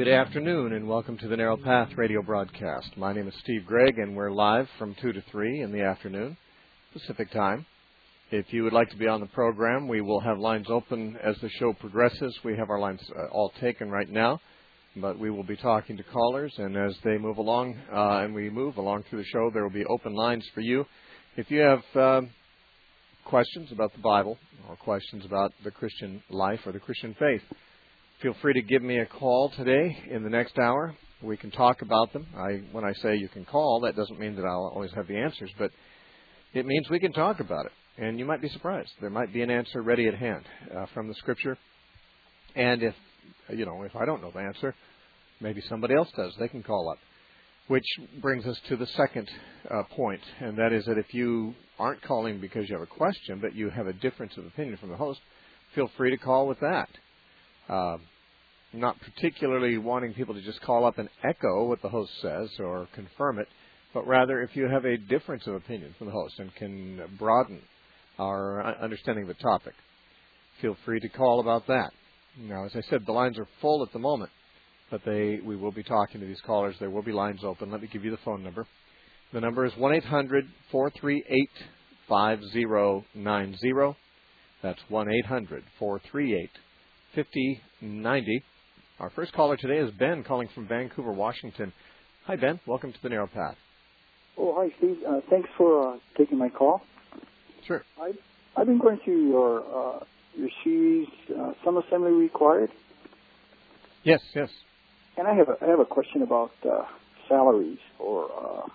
Good afternoon and welcome to the Narrow Path radio broadcast. My name is Steve Gregg and we're live from 2 to 3 in the afternoon, Pacific time. If you would like to be on the program, we will have lines open as the show progresses. We have our lines all taken right now, but we will be talking to callers, and as they move along and we move along through the show, there will be open lines for you. If you have questions about the Bible or questions about the Christian life or the Christian faith, feel free to give me a call today in the next hour. We can talk about them. When I say you can call, that doesn't mean that I'll always have the answers, but it means we can talk about it. And you might be surprised. There might be an answer ready at hand from the Scripture. And if I don't know the answer, maybe somebody else does. They can call up. Which brings us to the second point, and that is that if you aren't calling because you have a question, but you have a difference of opinion from the host, feel free to call with that. Not particularly wanting people to just call up and echo what the host says or confirm it, but rather if you have a difference of opinion from the host and can broaden our understanding of the topic, feel free to call about that. Now, as I said, the lines are full at the moment, but we will be talking to these callers. There will be lines open. Let me give you the phone number. The number is 1-800-438-5090. That's 1-800-438-5090. Our first caller today is Ben, calling from Vancouver, Washington. Hi, Ben. Welcome to the Narrow Path. Oh, hi, Steve. Thanks for taking my call. Sure. I've been going through your series, Some Assembly Required. Yes. And I have a question about salaries, or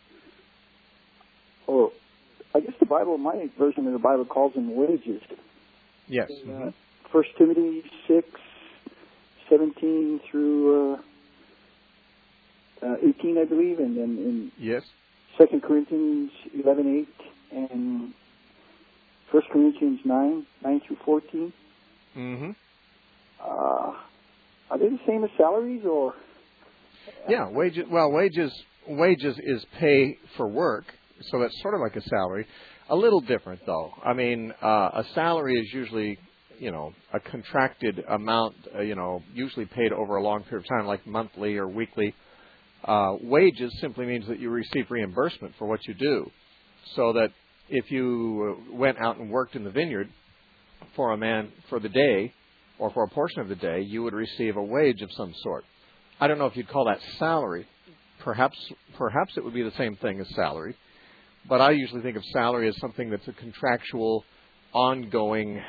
I guess the Bible, my version of the Bible calls them wages. Yes. In, 1 Timothy 6:17 through 18, I believe, and then in 2 Corinthians 11:8 and 1 Corinthians 9 through 14. Mm-hmm. Are they the same as salaries, or? Yeah, wages. Well, wages is pay for work, so that's sort of like a salary. A little different, though. I mean, a salary is usually, a contracted amount, usually paid over a long period of time, like monthly or weekly. Wages simply means that you receive reimbursement for what you do. So that if you went out and worked in the vineyard for a man for the day or for a portion of the day, you would receive a wage of some sort. I don't know if you'd call that salary. Perhaps it would be the same thing as salary. But I usually think of salary as something that's a contractual, ongoing,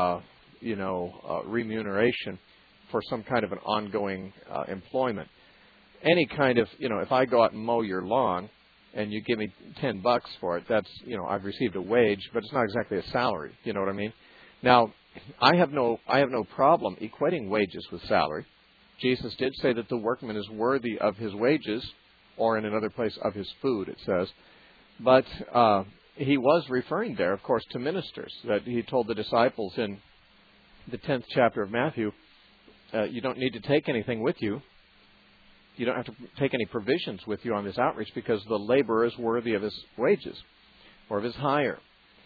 remuneration for some kind of an ongoing employment. Any kind of, if I go out and mow your lawn and you give me $10 for it, that's, I've received a wage, but it's not exactly a salary. You know what I mean? Now, I have no problem equating wages with salary. Jesus did say that the workman is worthy of his wages, or in another place, of his food, it says. But he was referring there, of course, to ministers, that he told the disciples in the 10th chapter of Matthew, you don't need to take anything with you. You don't have to take any provisions with you on this outreach because the laborer is worthy of his wages or of his hire.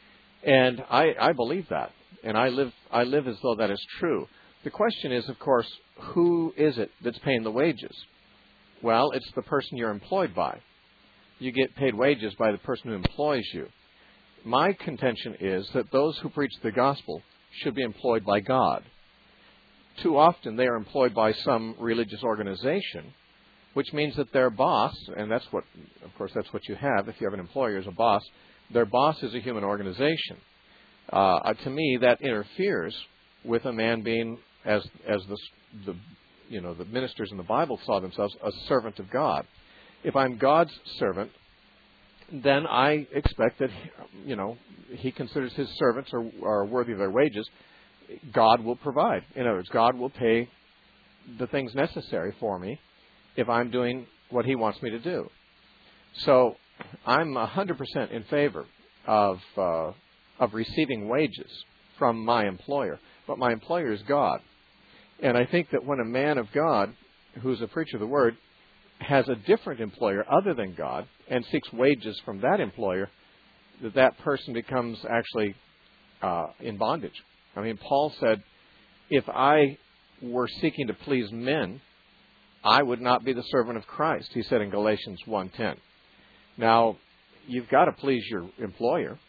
And I believe that. And I live as though that is true. The question is, of course, who is it that's paying the wages? Well, it's the person you're employed by. You get paid wages by the person who employs you. My contention is that those who preach the gospel should be employed by God. Too often they are employed by some religious organization, which means that their boss, and that's what you have if you have an employer as a boss, their boss is a human organization. To me, that interferes with a man being, as the ministers in the Bible saw themselves, a servant of God. If I'm God's servant, then I expect that, he considers his servants are worthy of their wages. God will provide. In other words, God will pay the things necessary for me if I'm doing what he wants me to do. So I'm 100% in favor of receiving wages from my employer. But my employer is God. And I think that when a man of God, who's a preacher of the word, has a different employer other than God and seeks wages from that employer, that person becomes actually in bondage. I mean, Paul said, if I were seeking to please men, I would not be the servant of Christ, he said in Galatians 1:10. Now, you've got to please your employer.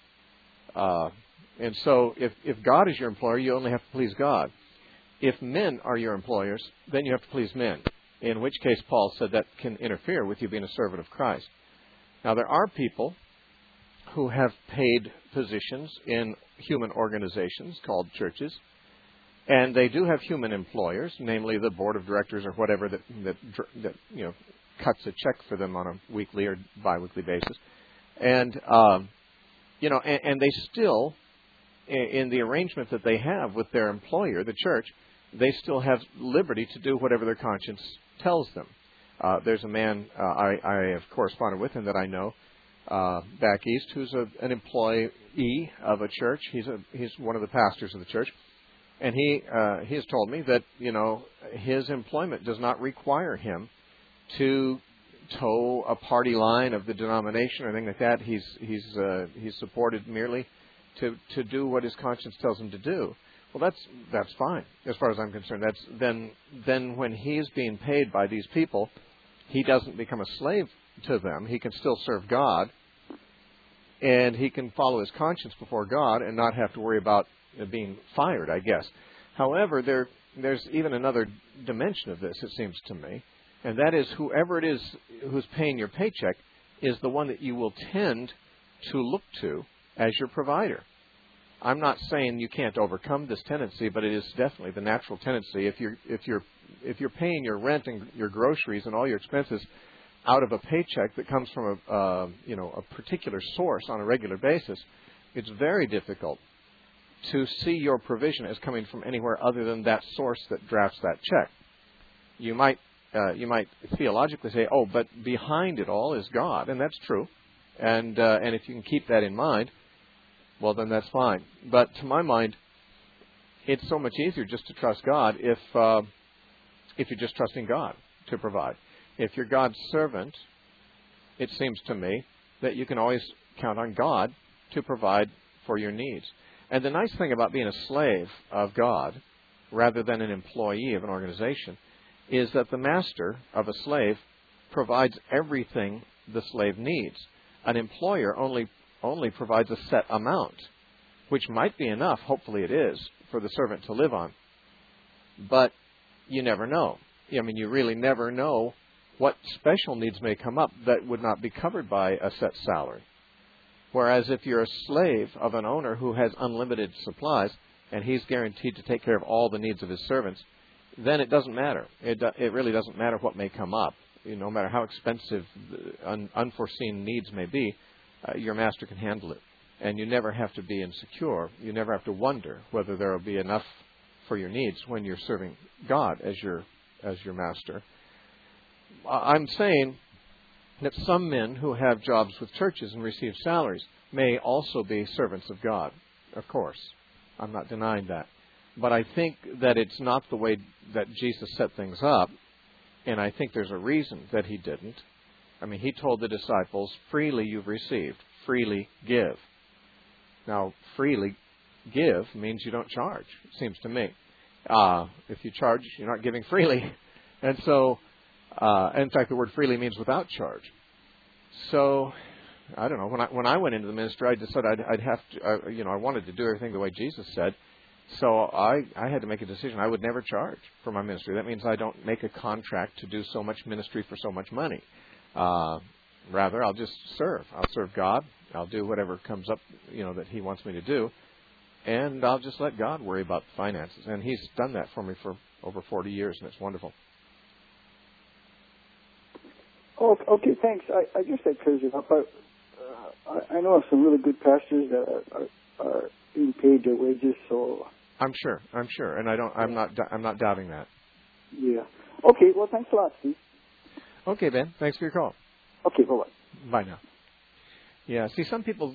And so if God is your employer, you only have to please God. If men are your employers, then you have to please men, in which case Paul said that can interfere with you being a servant of Christ. Now, there are people who have paid positions in human organizations called churches, and they do have human employers, namely the board of directors or whatever that cuts a check for them on a weekly or biweekly basis. And and they still, in the arrangement that they have with their employer, the church, they still have liberty to do whatever their conscience tells them. There's a man I have corresponded with and that I know back east who's an employee of a church. He's one of the pastors of the church, and he has told me that his employment does not require him to toe a party line of the denomination or anything like that. He's supported merely to do what his conscience tells him to do. Well, that's fine as far as I'm concerned. Then when he's being paid by these people, he doesn't become a slave to them. He can still serve God, and he can follow his conscience before God and not have to worry about being fired, I guess. However, there's even another dimension of this, it seems to me, and that is whoever it is who's paying your paycheck is the one that you will tend to look to as your provider. I'm not saying you can't overcome this tendency, but it is definitely the natural tendency. If you're paying your rent and your groceries and all your expenses out of a paycheck that comes from a particular source on a regular basis, it's very difficult to see your provision as coming from anywhere other than that source that drafts that check. You might theologically say, "Oh, but behind it all is God," and that's true. And if you can keep that in mind, well, then that's fine. But to my mind, it's so much easier just to trust God if you're just trusting God to provide. If you're God's servant, it seems to me that you can always count on God to provide for your needs. And the nice thing about being a slave of God, rather than an employee of an organization, is that the master of a slave provides everything the slave needs. An employer only provides a set amount, which might be enough, hopefully it is, for the servant to live on. But you never know. I mean, you really never know what special needs may come up that would not be covered by a set salary. Whereas if you're a slave of an owner who has unlimited supplies and he's guaranteed to take care of all the needs of his servants, then it doesn't matter. It really doesn't matter what may come up. No matter how expensive unforeseen needs may be, your master can handle it. And you never have to be insecure. You never have to wonder whether there will be enough for your needs when you're serving God as your master. I'm saying that some men who have jobs with churches and receive salaries may also be servants of God. Of course, I'm not denying that. But I think that it's not the way that Jesus set things up, and I think there's a reason that he didn't. I mean, he told the disciples, freely you've received, freely give. Now, freely give means you don't charge, it seems to me. If you charge, you're not giving freely. And so, in fact, the word freely means without charge. So, I don't know. When I went into the ministry, I decided I'd have to, I wanted to do everything the way Jesus said. So I had to make a decision. I would never charge for my ministry. That means I don't make a contract to do so much ministry for so much money. Rather, I'll just serve. I'll serve God. I'll do whatever comes up, that he wants me to do. And I'll just let God worry about the finances. And he's done that for me for over 40 years, and it's wonderful. Oh, okay, thanks. I guess that clears it up. I know of some really good pastors that are being paid their wages, so... I'm sure, and I'm not doubting that. Yeah. Okay, well, thanks a lot, Steve. Okay, Ben. Thanks for your call. Okay, bye-bye. Bye now. Yeah, see, some people,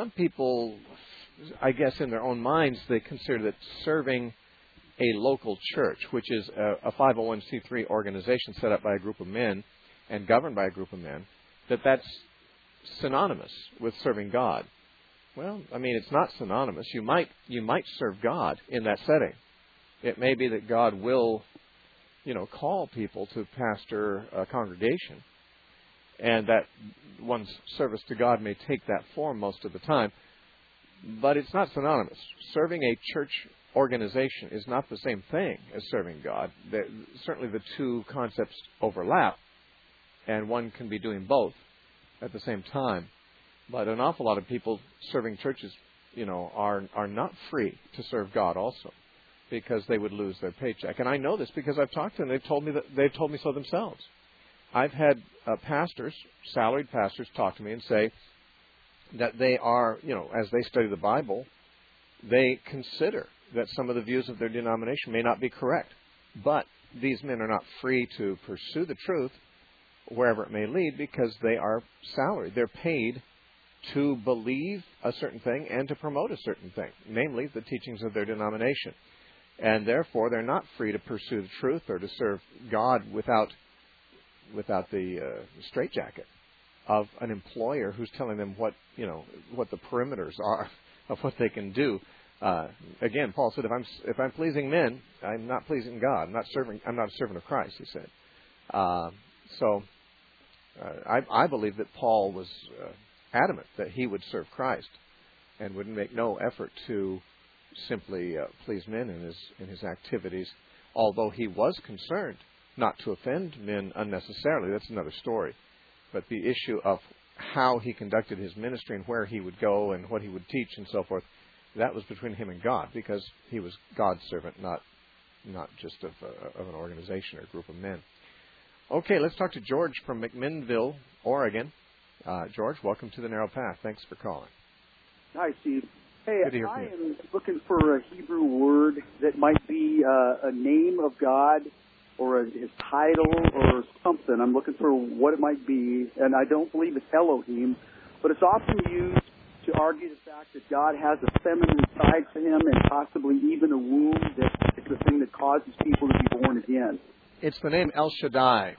I guess in their own minds, they consider that serving a local church, which is a 501c3 organization set up by a group of men and governed by a group of men, that's synonymous with serving God. Well, I mean, it's not synonymous. You might serve God in that setting. It may be that God will, call people to pastor a congregation, and that one's service to God may take that form most of the time, but it's not synonymous. Serving a church organization is not the same thing as serving God. Certainly the two concepts overlap, and one can be doing both at the same time. But an awful lot of people serving churches, are not free to serve God also, because they would lose their paycheck. And I know this because I've talked to them. They've told me so themselves. I've had pastors, salaried pastors, talk to me and say that they are, as they study the Bible, they consider that some of the views of their denomination may not be correct. But these men are not free to pursue the truth wherever it may lead, because they are salaried. They're paid to believe a certain thing and to promote a certain thing, namely the teachings of their denomination. And therefore, they're not free to pursue the truth or to serve God without the straitjacket of an employer who's telling them what the perimeters are of what they can do. Again, Paul said, if I'm pleasing men, I'm not pleasing God. I'm not a servant of Christ, he said. I believe that Paul was adamant that he would serve Christ and would make no effort to simply please men in his activities, although he was concerned not to offend men unnecessarily. That's another story. But the issue of how he conducted his ministry and where he would go and what he would teach and so forth, that was between him and God, because he was God's servant, not just of an organization or a group of men. Okay, let's talk to George from McMinnville, Oregon. George, welcome to the Narrow Path. Thanks for calling. Hi, Steve. Hey, Good to hear from you. I am looking for a Hebrew word that might be a name of God or his title or something. I'm looking for what it might be, and I don't believe it's Elohim, but it's often used to argue the fact that God has a feminine side to him and possibly even a womb that is the thing that causes people to be born again. It's the name El Shaddai.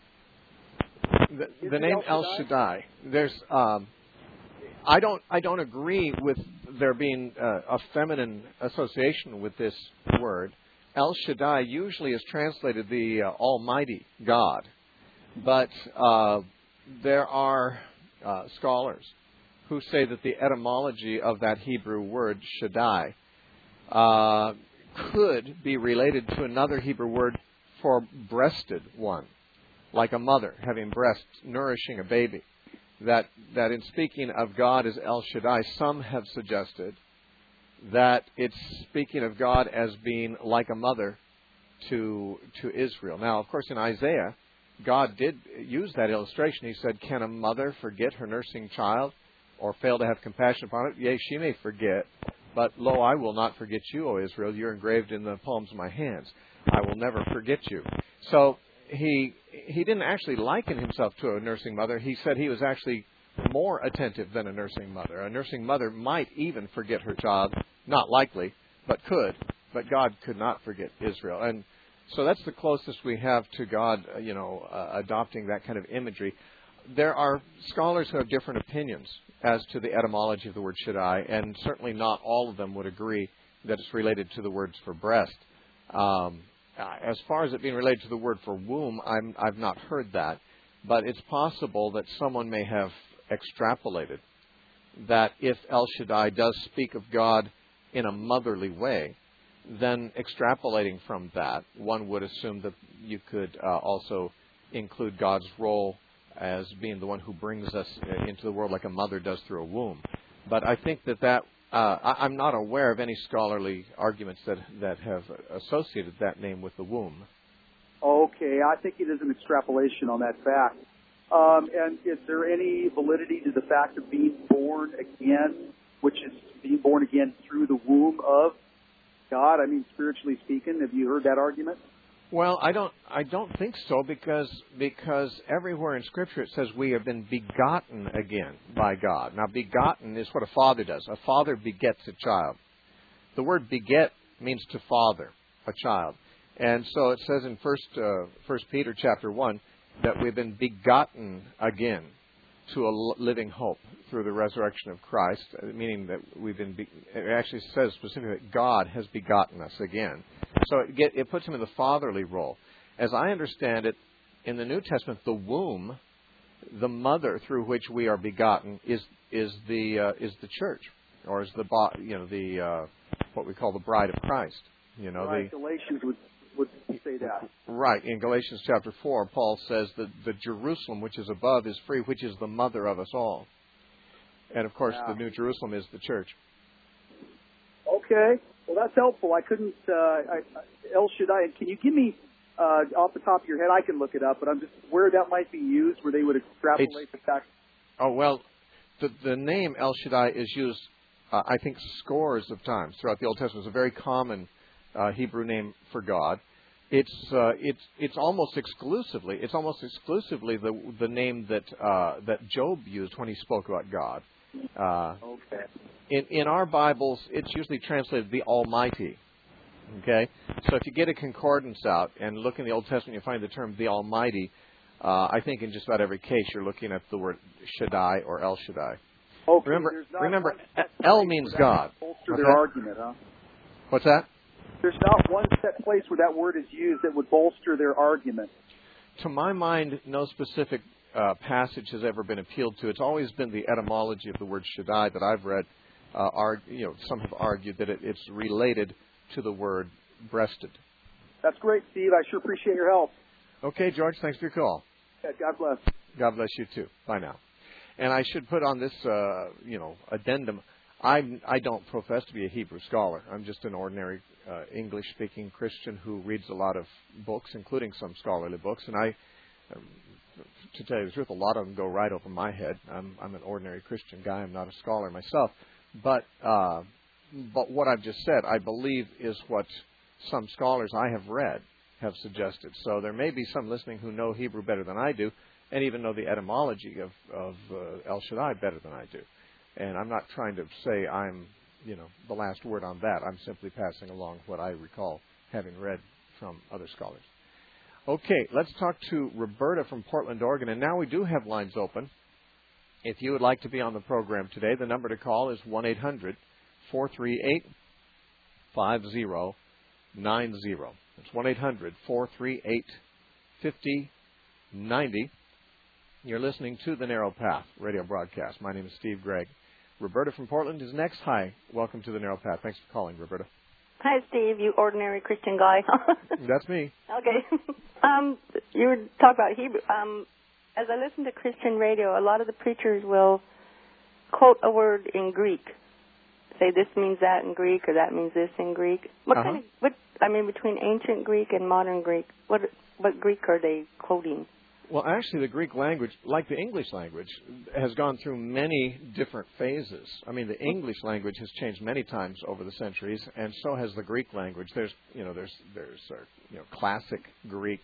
The name El Shaddai. There's, I don't agree with there being a feminine association with this word. El Shaddai usually is translated the Almighty God, but there are scholars who say that the etymology of that Hebrew word Shaddai could be related to another Hebrew word for breasted one, like a mother having breasts, nourishing a baby. That in speaking of God as El Shaddai, some have suggested that it's speaking of God as being like a mother to Israel. Now, of course, in Isaiah, God did use that illustration. He said, "Can a mother forget her nursing child, or fail to have compassion upon it? Yea, she may forget, but lo, I will not forget you, O Israel. You're engraved in the palms of my hands. I will never forget you." So he didn't actually liken himself to a nursing mother. He said he was actually more attentive than a nursing mother. A nursing mother might even forget her child, not likely, but could. But God could not forget Israel. And so that's the closest we have to God, adopting that kind of imagery. There are scholars who have different opinions as to the etymology of the word Shaddai, and certainly not all of them would agree that it's related to the words for breast. As far as it being related to the word for womb, I've not heard that. But it's possible that someone may have extrapolated that if El Shaddai does speak of God in a motherly way, then extrapolating from that, one would assume that you could also include God's role as being the one who brings us into the world like a mother does through a womb. But I think that I'm not aware of any scholarly arguments that have associated that name with the womb. Okay, I think it is an extrapolation on that fact. And is there any validity to the fact of being born again, which is being born again through the womb of God? I mean, spiritually speaking, have you heard that argument? Well, I don't think so, because everywhere in Scripture it says we have been begotten again by God. Now, begotten is what a father does. A father begets a child. The word beget means to father a child. And so it says in First Peter chapter 1 that we've been begotten again to a living hope through the resurrection of Christ, meaning that we've been. It actually says specifically that God has begotten us again. So it puts him in the fatherly role. as I understand it, in the New Testament, the womb, the mother through which we are begotten, is the church, or is the what we call the bride of Christ. Right. Galatians would say that. Right. In Galatians chapter 4, Paul says that the Jerusalem which is above is free, which is the mother of us all. And of course, the New Jerusalem is the church. Okay. Well, that's helpful. I couldn't. El Shaddai. Can you give me off the top of your head? I can look it up, but I'm just where that might be used, where they would extrapolate the fact. Oh well, the name El Shaddai is used, I think, scores of times throughout the Old Testament. It's a very common Hebrew name for God. It's almost exclusively the name that Job used when he spoke about God. Okay. In our Bibles, it's usually translated the Almighty. Okay, so if you get a concordance out and look in the Old Testament, you find the term the Almighty. I think in just about every case, you're looking at the word Shaddai or El Shaddai. Okay. Remember, El means God. Bolster their argument, huh? What's that? There's not one set place where that word is used that would bolster their argument. To my mind, no specific passage has ever been appealed to. It's always been the etymology of the word Shaddai that I've read. Some have argued that it's related to the word breasted. That's great, Steve. I sure appreciate your help. Okay, George, thanks for your call. Yeah, God bless. God bless you too. Bye now. And I should put on this, addendum. I don't profess to be a Hebrew scholar. I'm just an ordinary English-speaking Christian who reads a lot of books, including some scholarly books. And to tell you the truth, a lot of them go right over my head. I'm an ordinary Christian guy. I'm not a scholar myself. But what I've just said, I believe, is what some scholars I have read have suggested. So there may be some listening who know Hebrew better than I do, and even know the etymology of El Shaddai better than I do. And I'm not trying to say I'm, the last word on that. I'm simply passing along what I recall having read from other scholars. Okay, let's talk to Roberta from Portland, Oregon. And now we do have lines open. If you would like to be on the program today, the number to call is 1-800-438-5090. It's 1-800-438-5090. You're listening to The Narrow Path radio broadcast. My name is Steve Gregg. Roberta from Portland is next. Hi. Welcome to The Narrow Path. Thanks for calling, Roberta. Hi, Steve, you ordinary Christian guy. That's me. Okay. You were talking about Hebrew. As I listen to Christian radio, a lot of the preachers will quote a word in Greek. Say this means that in Greek, or that means this in Greek. Between ancient Greek and modern Greek, what Greek are they quoting? Well, actually, the Greek language, like the English language, has gone through many different phases. I mean, the English language has changed many times over the centuries, and so has the Greek language. There's classic Greek,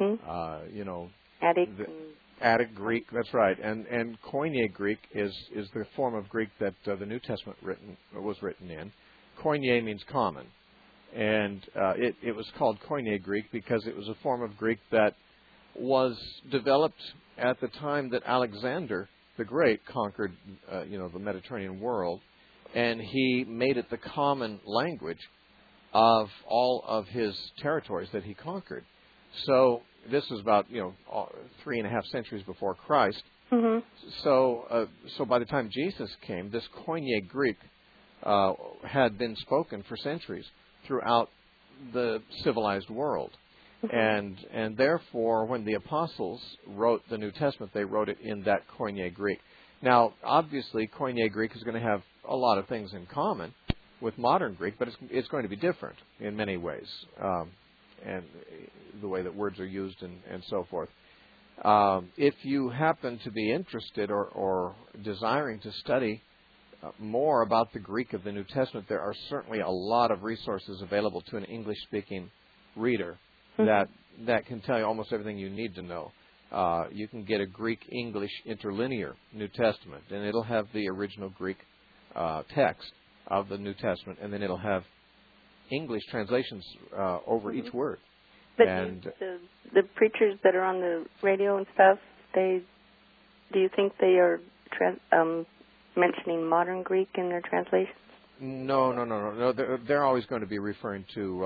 Attic Greek. That's right, and Koine Greek is the form of Greek that the New Testament was written in. Koine means common, and it was called Koine Greek because it was a form of Greek that was developed at the time that Alexander the Great conquered, the Mediterranean world, and he made it the common language of all of his territories that he conquered. So this was about 3.5 centuries before Christ. Mm-hmm. So by the time Jesus came, this Koine Greek had been spoken for centuries throughout the civilized world. And therefore, when the apostles wrote the New Testament, they wrote it in that Koine Greek. Now, obviously, Koine Greek is going to have a lot of things in common with modern Greek, but it's going to be different in many ways, and the way that words are used and so forth. If you happen to be interested or desiring to study more about the Greek of the New Testament, there are certainly a lot of resources available to an English-speaking reader that can tell you almost everything you need to know. You can get a Greek-English interlinear New Testament, and it'll have the original Greek text of the New Testament, and then it'll have English translations over each word. But the preachers that are on the radio and stuff, do you think they are mentioning modern Greek in their translations? No. They're always going to be referring to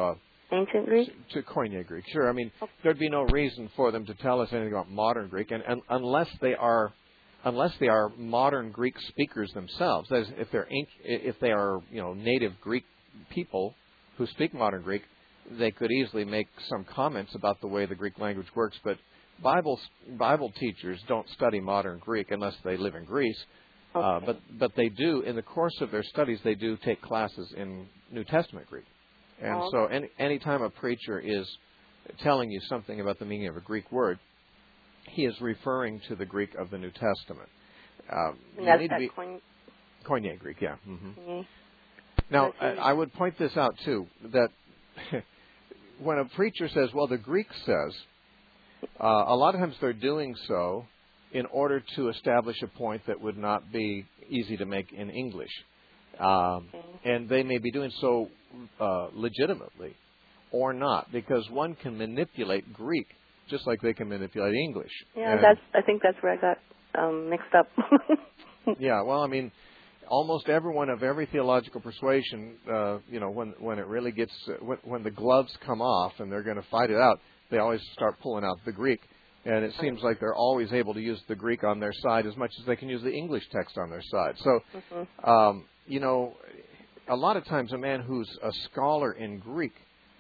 Ancient Greek? To Koine Greek, sure. I mean, there'd be no reason for them to tell us anything about modern Greek, and unless they are modern Greek speakers themselves. That is, if they are native Greek people who speak modern Greek, they could easily make some comments about the way the Greek language works. But Bible teachers don't study modern Greek unless they live in Greece. Okay. But they do, in the course of their studies, they do take classes in New Testament Greek. And so any time a preacher is telling you something about the meaning of a Greek word, he is referring to the Greek of the New Testament. That's Koine Greek, yeah. Mm-hmm. Mm-hmm. Now, I would point this out, too, that when a preacher says, well, the Greek says, a lot of times they're doing so in order to establish a point that would not be easy to make in English. And they may be doing so legitimately or not, because one can manipulate Greek just like they can manipulate English. Yeah, I think that's where I got mixed up. Yeah, well, I mean, almost everyone of every theological persuasion, when it really gets, when the gloves come off and they're going to fight it out, they always start pulling out the Greek. And it seems like they're always able to use the Greek on their side as much as they can use the English text on their side. So, a lot of times a man who's a scholar in Greek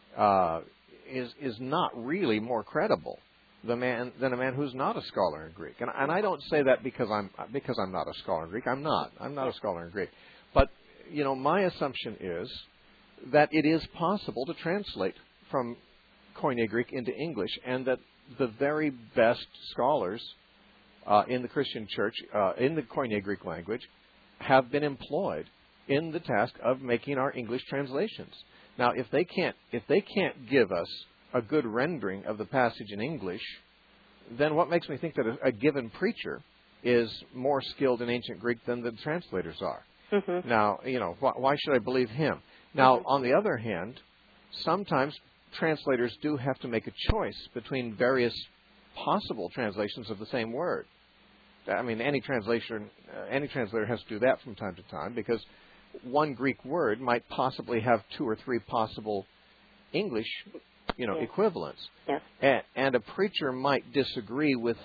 is not really more credible than a man who's not a scholar in Greek. And I don't say that because I'm not a scholar in Greek. I'm not a scholar in Greek. But my assumption is that it is possible to translate from Koine Greek into English, and that the very best scholars in the Christian church in the Koine Greek language have been employed in the task of making our English translations. Now, if they can't give us a good rendering of the passage in English, then what makes me think that a given preacher is more skilled in ancient Greek than the translators are? Mm-hmm. Now, why should I believe him? Now, on the other hand, sometimes translators do have to make a choice between various possible translations of the same word. I mean, any translator has to do that from time to time, because one Greek word might possibly have two or three possible English, equivalents. Yes. And a preacher might disagree with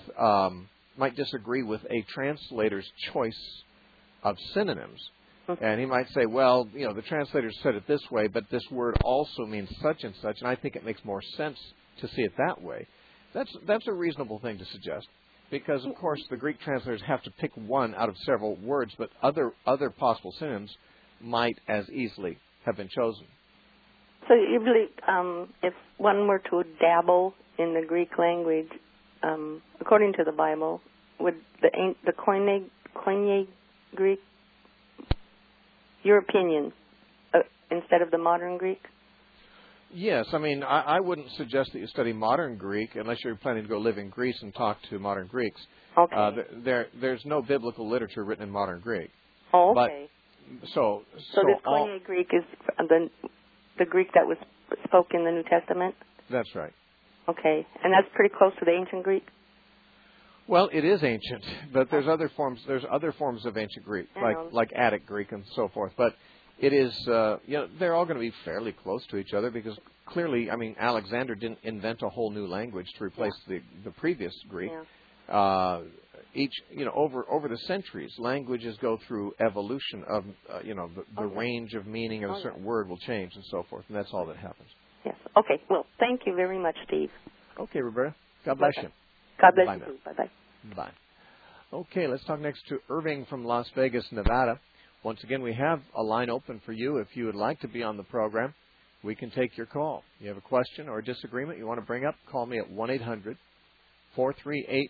a translator's choice of synonyms. And he might say, well, the translator said it this way, but this word also means such and such, and I think it makes more sense to see it that way. That's a reasonable thing to suggest, because, of course, the Greek translators have to pick one out of several words, but other possible synonyms might as easily have been chosen. So you believe if one were to dabble in the Greek language, according to the Bible, would the Koine Greek, your opinion, instead of the modern Greek? Yes, I mean, I wouldn't suggest that you study modern Greek unless you're planning to go live in Greece and talk to modern Greeks. Okay. There's no biblical literature written in modern Greek. Oh, okay. But, so this Koine Greek is the Greek that was spoken in the New Testament? That's right. Okay, and that's pretty close to the ancient Greek? Well, it is ancient, but there's other forms. There's other forms of ancient Greek, like Attic Greek and so forth. But it is, they're all going to be fairly close to each other, because clearly, I mean, Alexander didn't invent a whole new language to replace the previous Greek. Yeah. Over the centuries, languages go through evolution of, the range of meaning of a certain word will change and so forth, and that's all that happens. Yes. Okay. Well, thank you very much, Steve. Okay, Roberta. God bless you. God bless you. Bye-bye. Bye. Okay, let's talk next to Irving from Las Vegas, Nevada. Once again, we have a line open for you. If you would like to be on the program, we can take your call. You have a question or a disagreement you want to bring up, call me at 1-800-438-5090.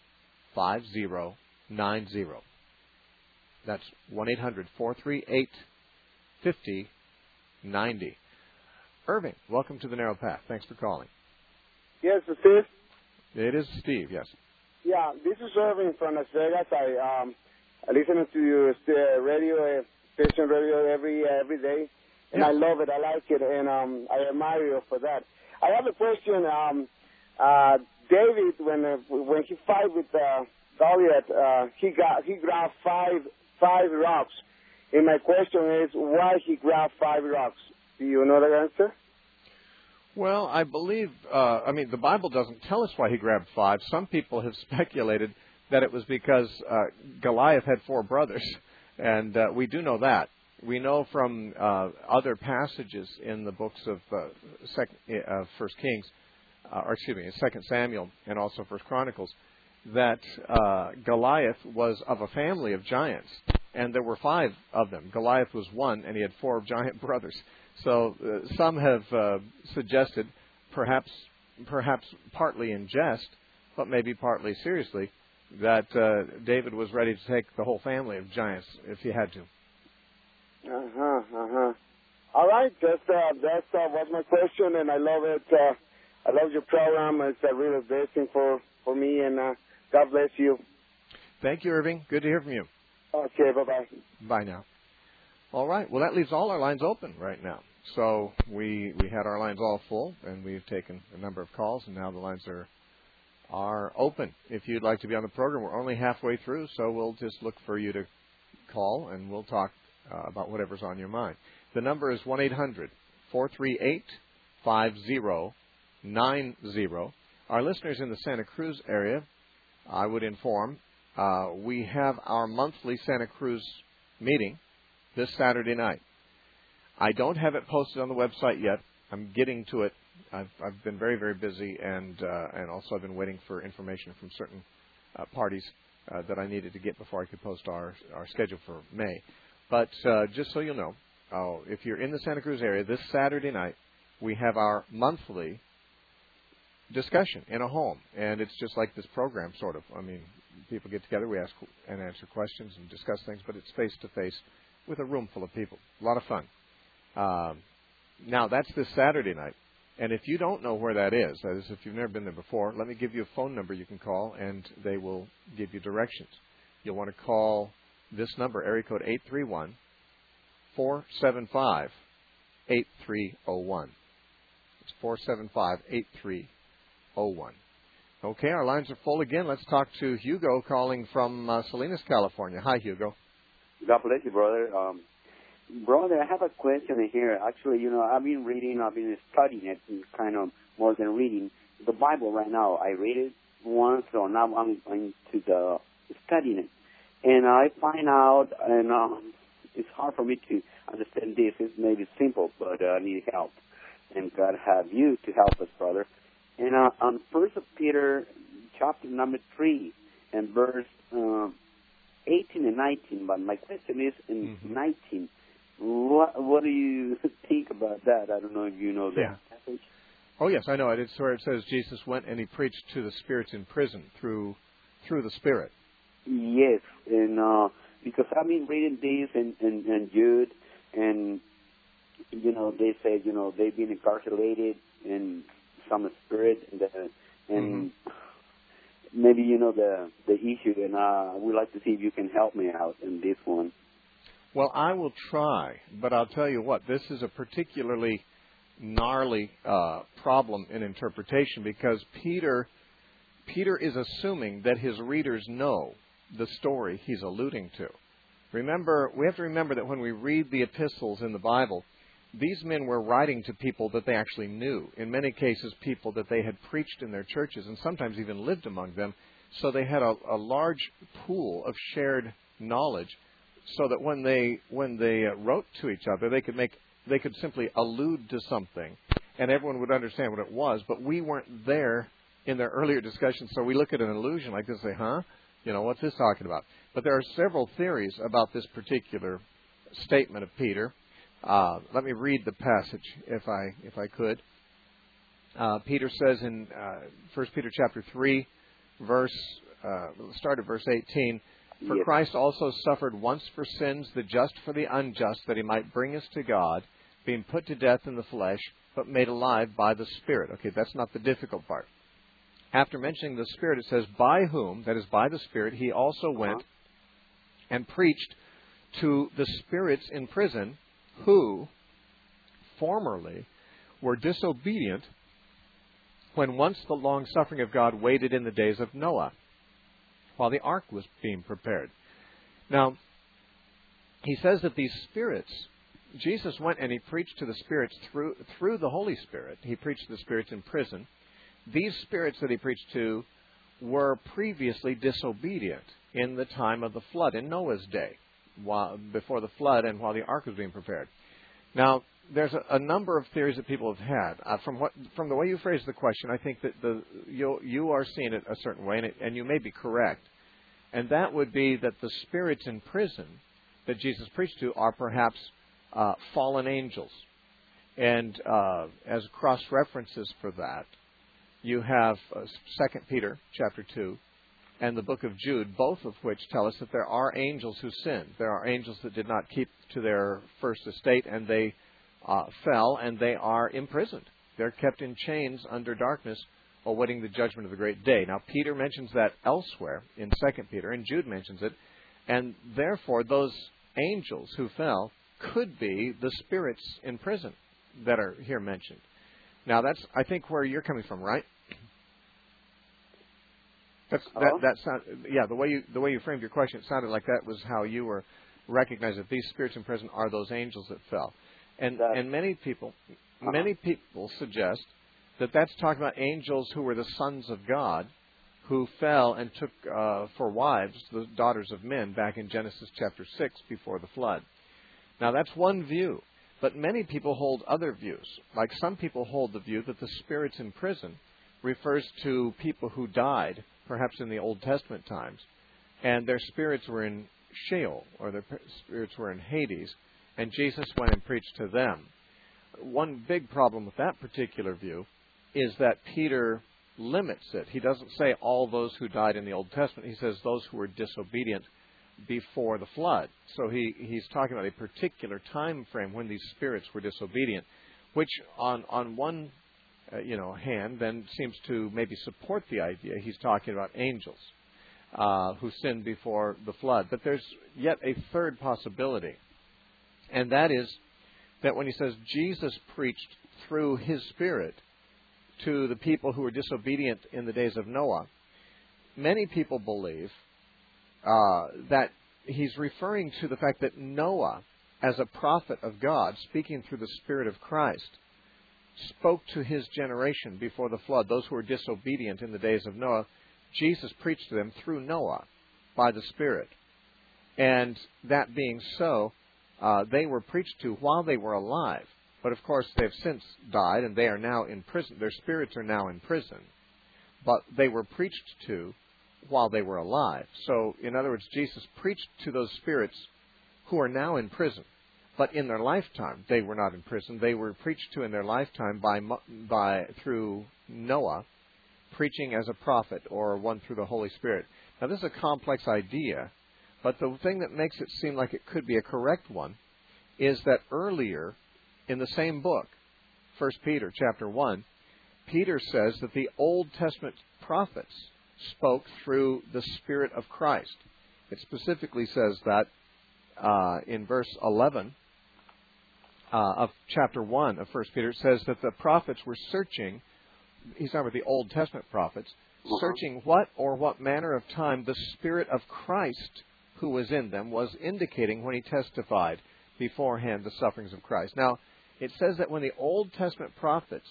That's 1-800-438-5090. Irving, welcome to the Narrow Path. Thanks for calling. Yes, Steve. It is Steve, yes. Yeah, this is Irving from Las Vegas. I listen to your radio station every day, and I love it. I like it, and I admire you for that. I have a question. David, when he fought with Goliath, he grabbed five rocks. And my question is, why he grabbed 5 rocks? Do you know the answer? Well, I believe, the Bible doesn't tell us why he grabbed 5. Some people have speculated that it was because Goliath had 4 brothers, and we do know that. We know from other passages in the books of 1 Kings, 2 Samuel, and also 1 Chronicles, that Goliath was of a family of giants, and there were 5 of them. Goliath was one, and he had 4 giant brothers. So some have suggested, perhaps partly in jest, but maybe partly seriously, that David was ready to take the whole family of giants if he had to. All right, that was my question, and I love it. I love your program. It's a real blessing for me, and God bless you. Thank you, Irving. Good to hear from you. Okay, bye-bye. Bye now. All right. Well, that leaves all our lines open right now. So we had our lines all full, and we've taken a number of calls, and now the lines are open. If you'd like to be on the program, we're only halfway through, so we'll just look for you to call, and we'll talk about whatever's on your mind. The number is 1-800-438-5090. Our listeners in the Santa Cruz area, I would inform, we have our monthly Santa Cruz meeting this Saturday night. I don't have it posted on the website yet. I'm getting to it. I've been very, very busy, and also I've been waiting for information from certain parties that I needed to get before I could post our schedule for May. But just so you know, if you're in the Santa Cruz area, this Saturday night, we have our monthly discussion in a home. And it's just like this program, sort of. I mean, people get together, we ask and answer questions and discuss things, but it's face-to-face with a room full of people. A lot of fun. Now, that's this Saturday night. And if you don't know where that is if you've never been there before, let me give you a phone number you can call, and they will give you directions. You'll want to call this number, area code 831-475-8301. It's 475-8301. Okay, our lines are full again. Let's talk to Hugo calling from Salinas, California. Hi, Hugo. God bless you, brother. Brother, I have a question here. Actually, I've been studying it, kind of more than reading the Bible right now. I read it once, so now I'm going to the studying it. And I find out, and it's hard for me to understand this. It's maybe simple, but I need help. And God have you to help us, brother. And on 1 Peter chapter number 3 and verse 18 and 19, but my question is in 19. What do you think about that? I don't know if you know that passage. Oh, yes, I know it. It's where it says Jesus went and he preached to the spirits in prison through the Spirit. Yes, and because I've been reading this and Jude, and they say they've been incarcerated in some spirit, and maybe the issue, and I would like to see if you can help me out in this one. Well, I will try, but I'll tell you what, this is a particularly gnarly problem in interpretation, because Peter is assuming that his readers know the story he's alluding to. We have to remember that when we read the epistles in the Bible, these men were writing to people that they actually knew. In many cases, people that they had preached in their churches and sometimes even lived among them. So they had a large pool of shared knowledge, so that when they wrote to each other, they could simply allude to something, and everyone would understand what it was. But we weren't there in their earlier discussions, so we look at an allusion like this and say, "Huh? What's this talking about?" But there are several theories about this particular statement of Peter. Let me read the passage, if I could. Peter says in 1 Peter chapter 3, start at verse 18. For Christ also suffered once for sins, the just for the unjust, that he might bring us to God, being put to death in the flesh, but made alive by the Spirit. Okay, that's not the difficult part. After mentioning the Spirit, it says, by whom, that is by the Spirit, he also went and preached to the spirits in prison, who formerly were disobedient, when once the long-suffering of God waited in the days of Noah, while the ark was being prepared. Now, he says that these spirits Jesus went and he preached to the spirits through the Holy Spirit. He preached to the spirits in prison. These spirits that he preached to were previously disobedient in the time of the flood, in Noah's day, before the flood and while the ark was being prepared. Now, there's a number of theories that people have had. From the way you phrased the question, I think that you are seeing it a certain way, and you may be correct. And that would be that the spirits in prison that Jesus preached to are perhaps fallen angels. And as cross-references for that, you have 2 Peter chapter 2 and the book of Jude, both of which tell us that there are angels who sinned. There are angels that did not keep to their first estate, and they fell, and they are imprisoned. They're kept in chains under darkness, awaiting the judgment of the great day. Now, Peter mentions that elsewhere in 2 Peter, and Jude mentions it, and therefore those angels who fell could be the spirits in prison that are here mentioned. Now, that's, I think, where you're coming from, right? The way you framed your question, it sounded like that was how you were recognizing that these spirits in prison are those angels that fell. And many people suggest that that's talking about angels who were the sons of God, who fell and took for wives the daughters of men back in Genesis chapter 6 before the flood. Now, that's one view, but many people hold other views. Like some people hold the view that the spirits in prison refers to people who died, perhaps in the Old Testament times, and their spirits were in Sheol, or their spirits were in Hades, and Jesus went and preached to them. One big problem with that particular view is that Peter limits it. He doesn't say all those who died in the Old Testament. He says those who were disobedient before the flood. So he's talking about a particular time frame when these spirits were disobedient, which on one hand then seems to maybe support the idea he's talking about angels who sinned before the flood. But there's yet a third possibility, and that is that when he says Jesus preached through his Spirit to the people who were disobedient in the days of Noah, many people believe that he's referring to the fact that Noah, as a prophet of God, speaking through the Spirit of Christ, spoke to his generation before the flood, those who were disobedient in the days of Noah. Jesus preached to them through Noah by the Spirit. And that being so, they were preached to while they were alive. But of course, they've since died, and they are now in prison. Their spirits are now in prison. But they were preached to while they were alive. So, in other words, Jesus preached to those spirits who are now in prison. But in their lifetime, they were not in prison. They were preached to in their lifetime through Noah, preaching as a prophet, or one through the Holy Spirit. Now, this is a complex idea, but the thing that makes it seem like it could be a correct one is that earlier in the same book, 1 Peter chapter 1, Peter says that the Old Testament prophets spoke through the Spirit of Christ. It specifically says that in verse 11 of chapter 1 of 1 Peter, it says that the prophets were searching, he's talking about the Old Testament prophets, searching what manner of time the Spirit of Christ who was in them was indicating when he testified beforehand the sufferings of Christ. Now, it says that when the Old Testament prophets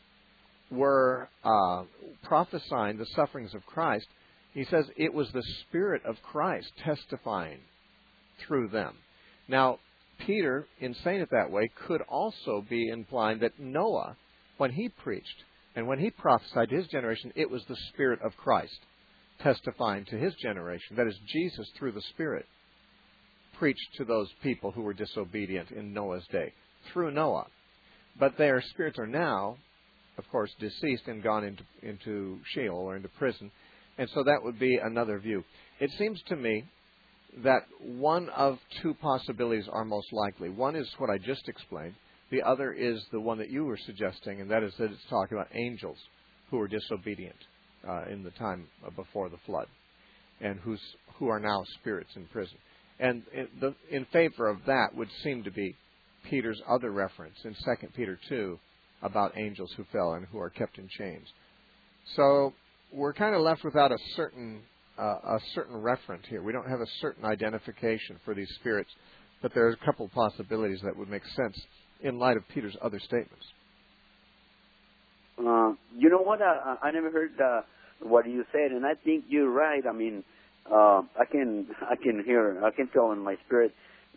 were prophesying the sufferings of Christ, he says it was the Spirit of Christ testifying through them. Now, Peter, in saying it that way, could also be implying that Noah, when he preached and when he prophesied to his generation, it was the Spirit of Christ testifying to his generation. That is, Jesus, through the Spirit, preached to those people who were disobedient in Noah's day, through Noah. But their spirits are now, of course, deceased and gone into Sheol, or into prison. And so that would be another view. It seems to me that one of two possibilities are most likely. One is what I just explained. The other is the one that you were suggesting, and that is that it's talking about angels who were disobedient in the time before the flood, and who are now spirits in prison. And in favor of that would seem to be Peter's other reference in 2 Peter 2 about angels who fell and who are kept in chains. So we're kind of left without a certain referent here. We don't have a certain identification for these spirits but there are a couple of possibilities that would make sense in light of Peter's other statements. You know what? I never heard what you said, and I think you're right. I mean, I can tell in my spirit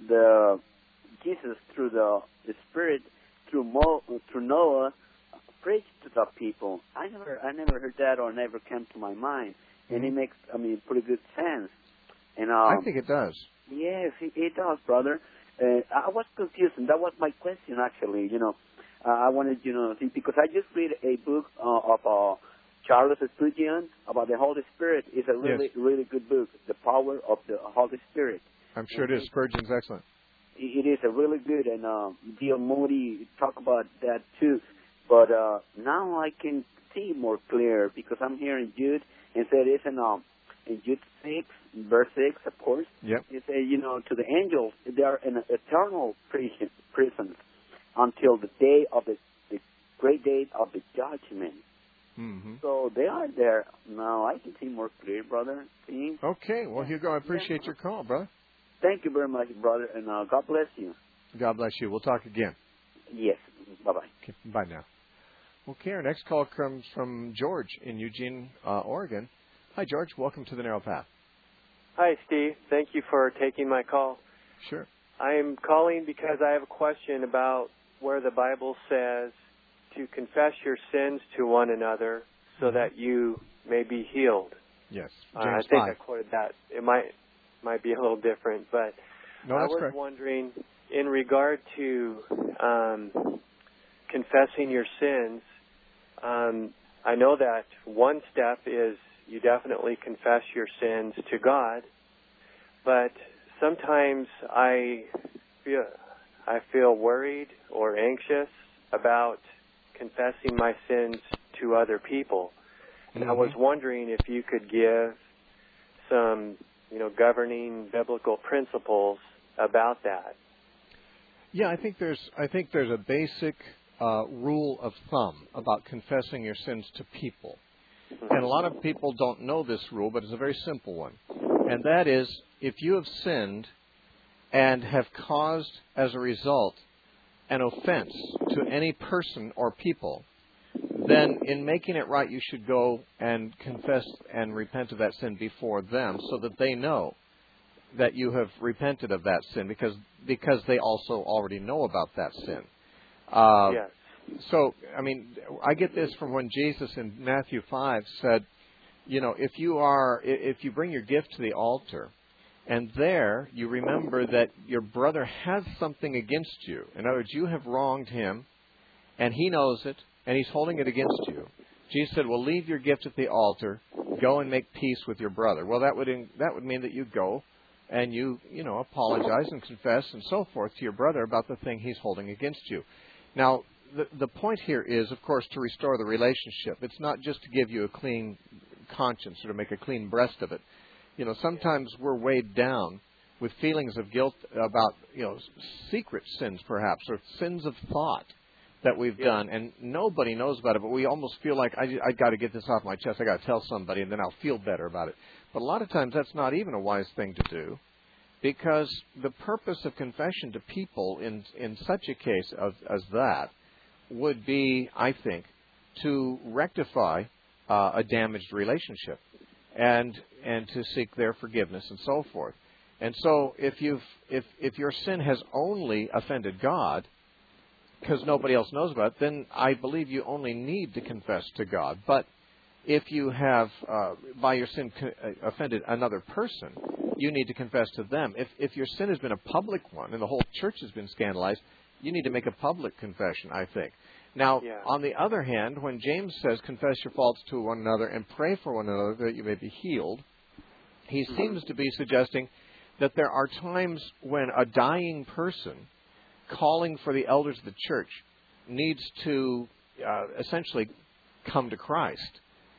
Jesus through the Spirit through Noah preached to the people. I never heard that, or never came to my mind, and it makes pretty good sense. And I think it does. Yes, it does, brother. I was confused, and that was my question actually. I wanted to see, because I just read a book of Charles Spurgeon about the Holy Spirit. It's a really good book, The Power of the Holy Spirit. I'm sure it is. Spurgeon's excellent. It is a really good, and D.L. Moody talk about that too. But now I can see more clear, because I'm here in Jude, and said it's in Jude 6, verse 6, of course. Yep. It says, to the angels, they are in an eternal prison until the day of the great day of the judgment. Mm-hmm. So they are there. Now I can see more clear, brother. See? Okay. Well, Hugo, I appreciate your call, brother. Thank you very much, brother, and God bless you. God bless you. We'll talk again. Yes. Bye-bye. Okay, bye now. Okay, our next call comes from George in Eugene, Oregon. Hi, George. Welcome to the Narrow Path. Hi, Steve. Thank you for taking my call. Sure. I am calling because I have a question about where the Bible says to confess your sins to one another so that you may be healed. Yes. I think 5. I quoted that. It might be a little different, but no, I was correct. wondering, in regard to confessing your sins, I know that one step is you definitely confess your sins to God, but sometimes I feel worried or anxious about confessing my sins to other people. And I was wondering if you could give some, governing biblical principles about that. Yeah, I think there's a basic rule of thumb about confessing your sins to people. And a lot of people don't know this rule, but it's a very simple one. And that is, if you have sinned and have caused, as a result, an offense to any person or people, then in making it right, you should go and confess and repent of that sin before them, so that they know that you have repented of that sin, because they also already know about that sin. Yes. So, I get this from when Jesus in Matthew 5 said, if you bring your gift to the altar, and there you remember that your brother has something against you. In other words, you have wronged him, and he knows it, and he's holding it against you. Jesus said, well, leave your gift at the altar, go and make peace with your brother. Well, that would mean that you go and you apologize and confess and so forth to your brother about the thing he's holding against you. Now, the point here is, of course, to restore the relationship. It's not just to give you a clean conscience or to make a clean breast of it. Sometimes we're weighed down with feelings of guilt about, secret sins perhaps, or sins of thought that we've done, and nobody knows about it, but we almost feel like, I got to get this off my chest, I got to tell somebody, and then I'll feel better about it. But a lot of times that's not even a wise thing to do, because the purpose of confession to people in such a case as that would be, I think, to rectify a damaged relationship and to seek their forgiveness and so forth. And so if your sin has only offended God, because nobody else knows about it, then I believe you only need to confess to God. But if you have, by your sin, offended another person, you need to confess to them. If your sin has been a public one and the whole church has been scandalized, you need to make a public confession, I think. Now, on the other hand, when James says, confess your faults to one another and pray for one another that you may be healed, he seems to be suggesting that there are times when a dying person calling for the elders of the church needs to essentially come to Christ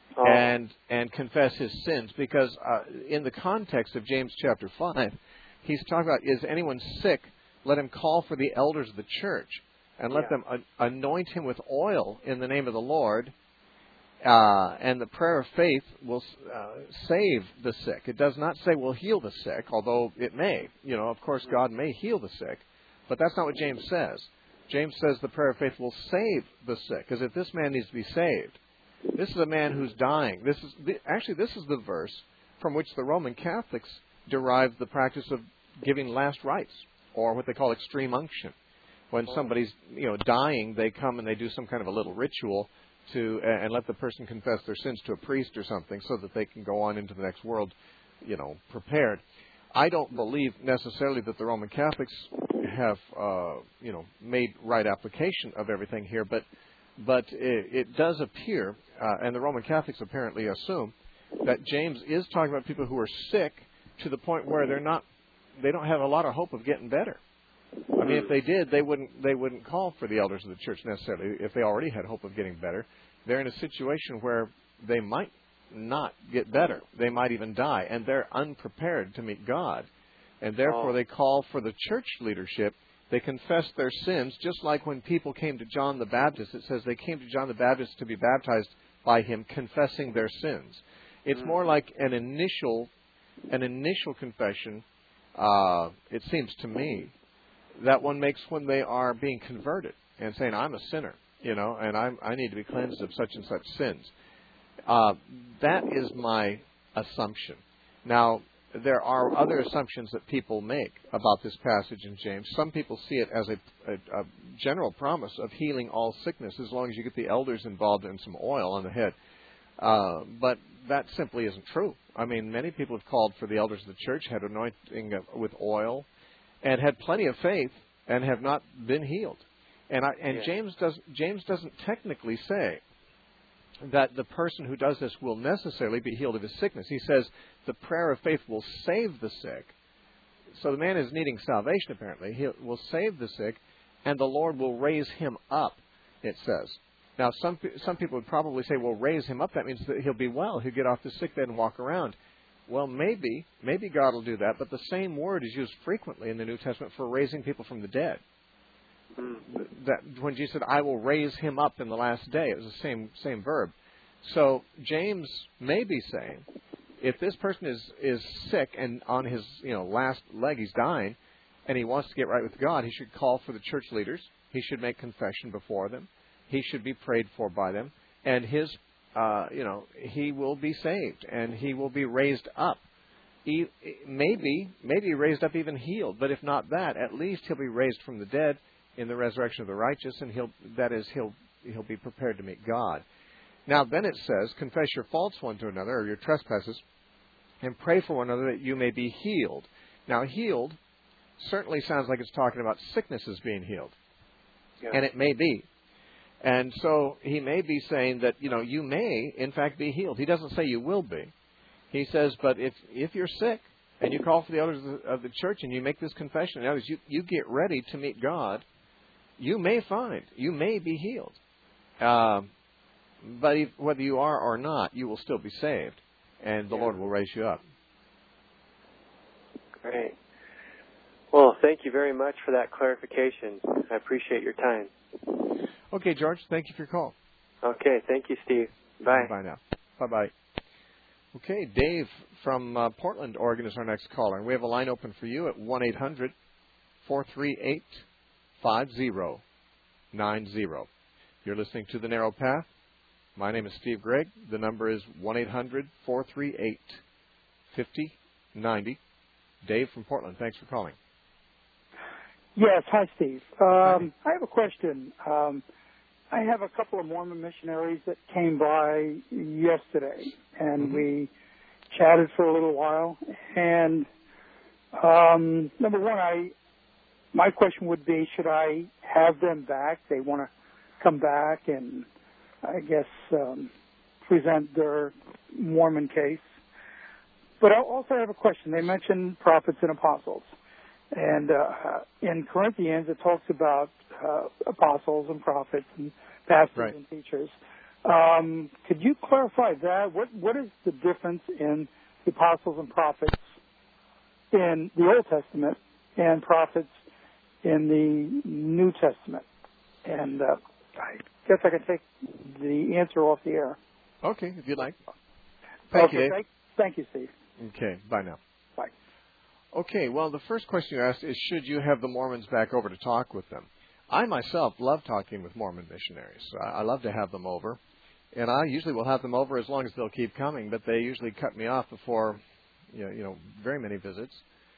and confess his sins, because in the context of James chapter 5, he's talking about, is anyone sick, let him call for the elders of the church and let them anoint him with oil in the name of the Lord And the prayer of faith will save the sick. It does not say will heal the sick, although it may. Of course, God may heal the sick. But that's not what James says. James says the prayer of faith will save the sick, as if this man needs to be saved. This is a man who's dying. This is the verse from which the Roman Catholics derived the practice of giving last rites, or what they call extreme unction. When somebody's dying, they come and they do some kind of a little ritual and let the person confess their sins to a priest or something, so that they can go on into the next world, prepared. I don't believe necessarily that the Roman Catholics have, made right application of everything here, but it does appear, and the Roman Catholics apparently assume, that James is talking about people who are sick to the point where they don't have a lot of hope of getting better. I mean, if they did, they wouldn't call for the elders of the church necessarily. If they already had hope of getting better, they're in a situation where they might not get better. They might even die, and they're unprepared to meet God. And therefore, they call for the church leadership. They confess their sins, just like when people came to John the Baptist. It says they came to John the Baptist to be baptized by him, confessing their sins. It's more like an initial confession, it seems to me, that one makes when they are being converted and saying, I'm a sinner, and I need to be cleansed of such and such sins. That is my assumption. Now, there are other assumptions that people make about this passage in James. Some people see it as a general promise of healing all sickness, as long as you get the elders involved in some oil on the head. But that simply isn't true. I mean, many people have called for the elders of the church, had anointing with oil, and had plenty of faith, and have not been healed. James doesn't technically say that the person who does this will necessarily be healed of his sickness. He says the prayer of faith will save the sick. So the man is needing salvation, apparently. He will save the sick, and the Lord will raise him up, it says. Now, some people would probably say, well, raise him up. That means that he'll be well. He'll get off the sick bed and walk around. Well, maybe God will do that, but the same word is used frequently in the New Testament for raising people from the dead. That when Jesus said, I will raise him up in the last day, it was the same verb. So James may be saying, if this person is sick and on his last leg, he's dying, and he wants to get right with God, he should call for the church leaders. He should make confession before them. He should be prayed for by them, and he will be saved, and he will be raised up. Maybe raised up, even healed. But if not that, at least he'll be raised from the dead in the resurrection of the righteous, and he'll be prepared to meet God. Now then it says, confess your faults one to another, or your trespasses, and pray for one another that you may be healed. Now, healed certainly sounds like it's talking about sicknesses being healed. Yeah. And it may be. And so he may be saying that, you may, in fact, be healed. He doesn't say you will be. He says, but if you're sick and you call for the elders of the church and you make this confession, in other words, you get ready to meet God, you may be healed. But whether you are or not, you will still be saved, and the Lord will raise you up. Great. Well, thank you very much for that clarification. I appreciate your time. Okay, George, thank you for your call. Okay, thank you, Steve. Bye. Bye now. Bye-bye. Okay, Dave from Portland, Oregon is our next caller. And we have a line open for you at 1-800-438-5090. You're listening to The Narrow Path. My name is Steve Gregg. The number is 1-800-438-5090. Dave from Portland, thanks for calling. Yes, hi, Steve. Hi. I have a question. I have a couple of Mormon missionaries that came by yesterday, and we chatted for a little while. And number one, my question would be, should I have them back? They want to come back and, I guess, present their Mormon case. But I also have a question. They mentioned prophets and apostles. And in Corinthians, it talks about apostles and prophets and pastors and teachers. Could you clarify that? What is the difference in the apostles and prophets in the Old Testament and prophets in the New Testament? And I guess I can take the answer off the air. Okay, if you'd like. Thank you, Dave. Thank you, Steve. Okay, bye now. Bye. Okay, well, the first question you asked is, should you have the Mormons back over to talk with them? I myself love talking with Mormon missionaries. I love to have them over. And I usually will have them over as long as they'll keep coming, but they usually cut me off before, very many visits.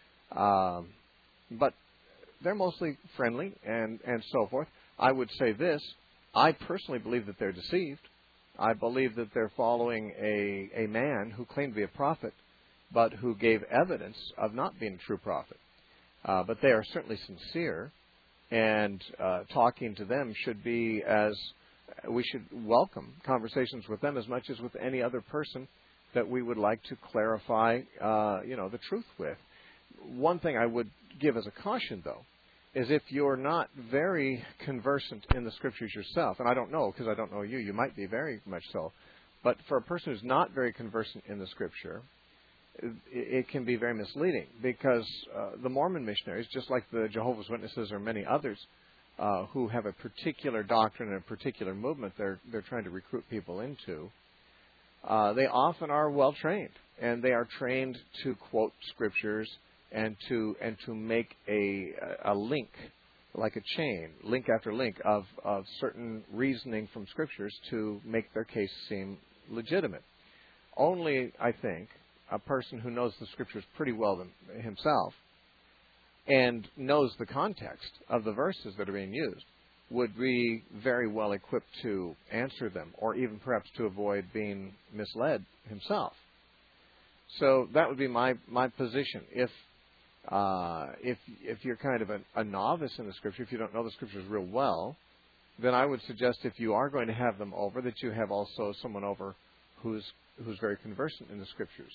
But they're mostly friendly and so forth. I would say this. I personally believe that they're deceived. I believe that they're following a man who claimed to be a prophet, but who gave evidence of not being a true prophet. But they are certainly sincere, and talking to them should be we should welcome conversations with them as much as with any other person that we would like to clarify, the truth with. One thing I would give as a caution, though, is if you're not very conversant in the Scriptures yourself, and I don't know because I don't know you, you might be very much so, but for a person who's not very conversant in the Scripture, it can be very misleading because the Mormon missionaries, just like the Jehovah's Witnesses or many others who have a particular doctrine and a particular movement they're trying to recruit people into, they often are well trained, and they are trained to quote Scriptures and to make a link, like a chain, link after link of certain reasoning from Scriptures to make their case seem legitimate. Only, I think, a person who knows the Scriptures pretty well himself and knows the context of the verses that are being used would be very well equipped to answer them, or even perhaps to avoid being misled himself. So that would be my position. If you're kind of a novice in the Scripture, if you don't know the Scriptures real well, then I would suggest if you are going to have them over, that you have also someone over who's very conversant in the Scriptures.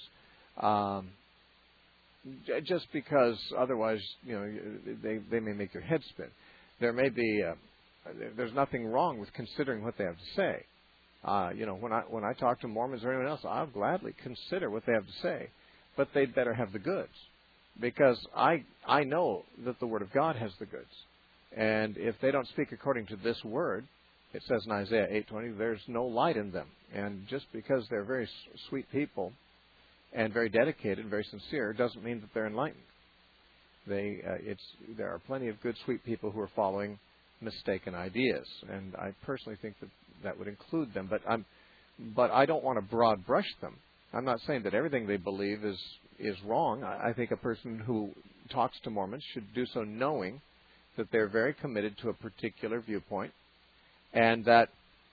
Just because otherwise, they may make your head spin. There may be there's nothing wrong with considering what they have to say. When I talk to Mormons or anyone else, I'll gladly consider what they have to say, but they'd better have the goods, because I know that the Word of God has the goods, and if they don't speak according to this Word, it says in Isaiah 8:20, there's no light in them. And just because they're very sweet people and very dedicated, very sincere, doesn't mean that they're enlightened. There are plenty of good, sweet people who are following mistaken ideas, and I personally think that would include them. But I don't want to broad brush them. I'm not saying that everything they believe is wrong. I think a person who talks to Mormons should do so knowing that they're very committed to a particular viewpoint, and that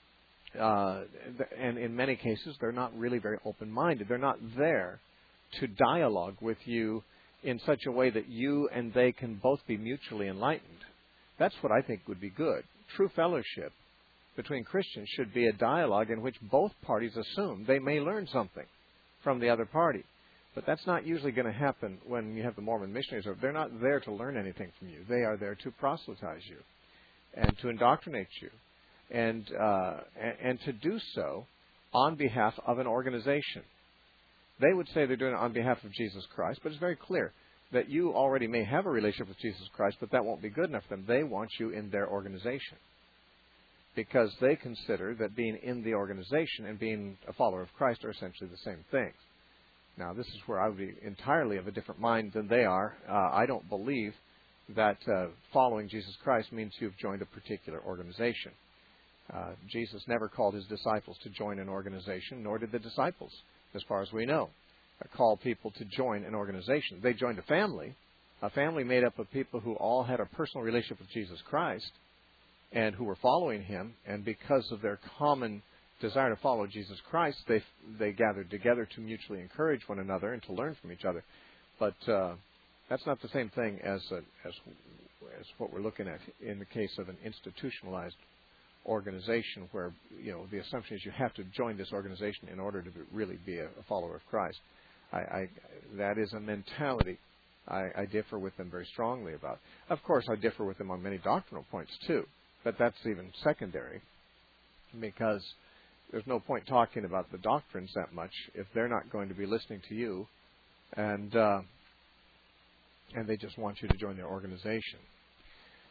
and in many cases they're not really very open-minded. They're not there to dialogue with you in such a way that you and they can both be mutually enlightened. That's what I think would be good. True fellowship between Christians should be a dialogue in which both parties assume they may learn something from the other party. But that's not usually going to happen when you have the Mormon missionaries. They're not there to learn anything from you. They are there to proselytize you and to indoctrinate you, and to do so on behalf of an organization. They would say they're doing it on behalf of Jesus Christ, but it's very clear that you already may have a relationship with Jesus Christ, but that won't be good enough for them. They want you in their organization, because they consider that being in the organization and being a follower of Christ are essentially the same things. Now, this is where I would be entirely of a different mind than they are. I don't believe that following Jesus Christ means you've joined a particular organization. Jesus never called his disciples to join an organization, nor did the disciples, as far as we know, call people to join an organization. They joined a family made up of people who all had a personal relationship with Jesus Christ and who were following him, and because of their common desire to follow Jesus Christ, they gathered together to mutually encourage one another and to learn from each other. But that's not the same thing as what we're looking at in the case of an institutionalized organization, where the assumption is you have to join this organization in order to really be a follower of Christ. That is a mentality I differ with them very strongly about. Of course, I differ with them on many doctrinal points too, but that's even secondary, because there's no point talking about the doctrines that much if they're not going to be listening to you, and they just want you to join their organization.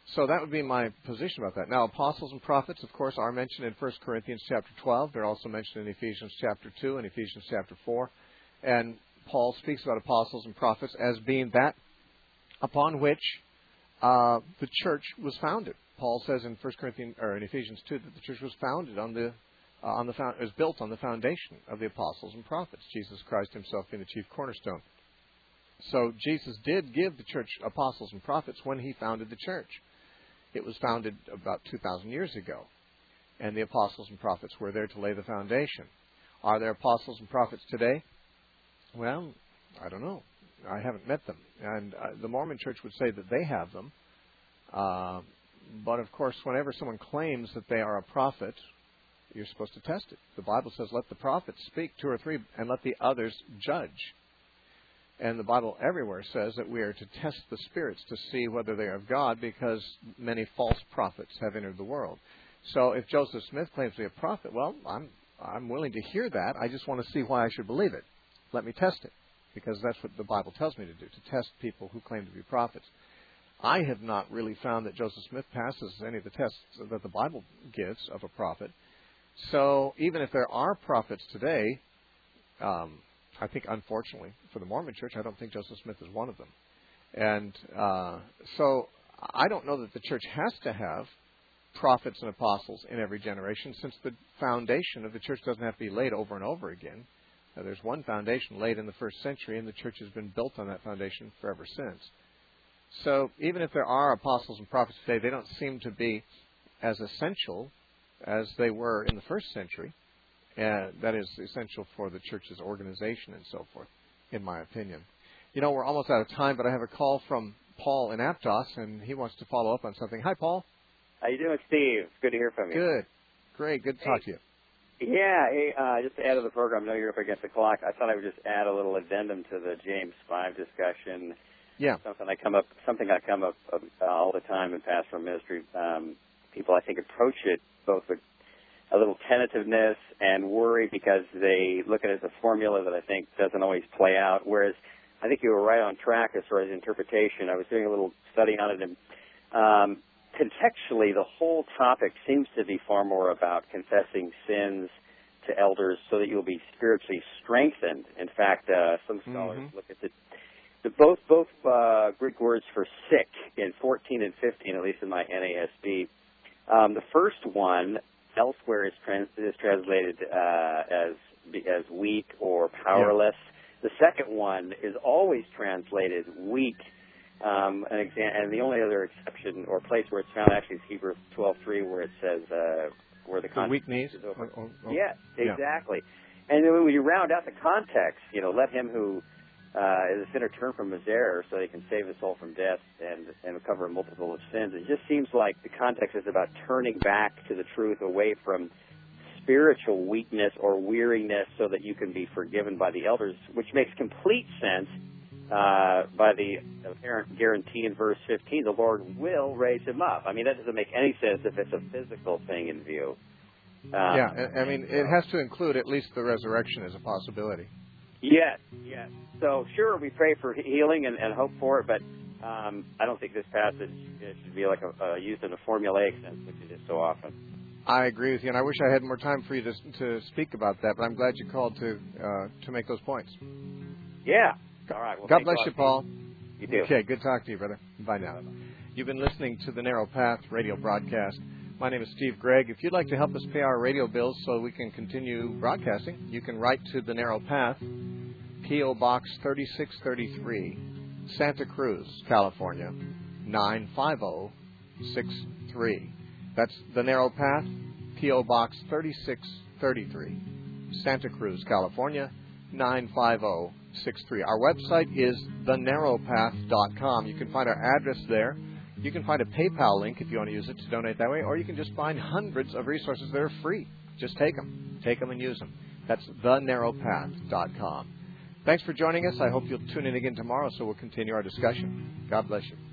So that would be my position about that. Now, apostles and prophets, of course, are mentioned in 1 Corinthians chapter 12. They're also mentioned in Ephesians chapter 2 and Ephesians chapter 4. And Paul speaks about apostles and prophets as being that upon which the church was founded. Paul says in in Ephesians 2 that the church was founded is built on the foundation of the apostles and prophets, Jesus Christ himself being the chief cornerstone. So Jesus did give the church apostles and prophets when he founded the church. It was founded about 2,000 years ago, and the apostles and prophets were there to lay the foundation. Are there apostles and prophets today? Well, I don't know. I haven't met them. And the Mormon Church would say that they have them. But, of course, whenever someone claims that they are a prophet, you're supposed to test it. The Bible says, let the prophets speak, 2 or 3, and let the others judge. And the Bible everywhere says that we are to test the spirits to see whether they are of God, because many false prophets have entered the world. So if Joseph Smith claims to be a prophet, well, I'm willing to hear that. I just want to see why I should believe it. Let me test it, because that's what the Bible tells me to do, to test people who claim to be prophets. I have not really found that Joseph Smith passes any of the tests that the Bible gives of a prophet. So even if there are prophets today, I think, unfortunately, for the Mormon Church, I don't think Joseph Smith is one of them. And so I don't know that the church has to have prophets and apostles in every generation, since the foundation of the church doesn't have to be laid over and over again. There's one foundation laid in the first century, and the church has been built on that foundation forever since. So even if there are apostles and prophets today, they don't seem to be as essential as they were in the first century. And that is essential for the church's organization and so forth, in my opinion. You know, we're almost out of time, but I have a call from Paul in Aptos, and he wants to follow up on something. Hi, Paul. How you doing, Steve? It's good to hear from you. Good. Great. Good to talk to you. Yeah, just to add to the program, I know you're up against the clock. I thought I would just add a little addendum to the James 5 discussion. Yeah. Something I come up all the time in pastoral ministry. People, I think, approach it both with a little tentativeness and worry, because they look at it as a formula that I think doesn't always play out, whereas I think you were right on track as far as interpretation. I was doing a little study on it, and contextually, the whole topic seems to be far more about confessing sins to elders so that you'll be spiritually strengthened. In fact, some scholars look at the both Greek words for sick in 14 and 15, at least in my NASB. The first one elsewhere is translated as weak or powerless. Yeah. The second one is always translated weak. And the only other exception or place where it's found actually is Hebrews 12:3, where it says where the weak knees. Yeah, exactly. Yeah. And then when you round out the context, let him who is a sinner turn from his error so he can save his soul from death and recover a multiple of sins. It just seems like the context is about turning back to the truth, away from spiritual weakness or weariness, so that you can be forgiven by the elders, which makes complete sense by the apparent guarantee in verse 15, the Lord will raise him up. I mean, that doesn't make any sense if it's a physical thing in view. It has to include at least the resurrection as a possibility. Yes. So, sure, we pray for healing and hope for it, but I don't think this passage should be like used in a formulaic sense, which it is so often. I agree with you, and I wish I had more time for you to speak about that, but I'm glad you called to make those points. Yeah. All right. Well, God bless you, Paul. You too. Okay, good talking to you, brother. Bye now. You've been listening to the Narrow Path radio broadcast. My name is Steve Gregg. If you'd like to help us pay our radio bills so we can continue broadcasting, you can write to the Narrow Path, P.O. Box 3633, Santa Cruz, California, 95063. That's the Narrow Path, P.O. Box 3633, Santa Cruz, California, 95063. Our website is thenarrowpath.com. You can find our address there. You can find a PayPal link if you want to use it to donate that way, or you can just find hundreds of resources that are free. Just take them. Take them and use them. That's thenarrowpath.com. Thanks for joining us. I hope you'll tune in again tomorrow so we'll continue our discussion. God bless you.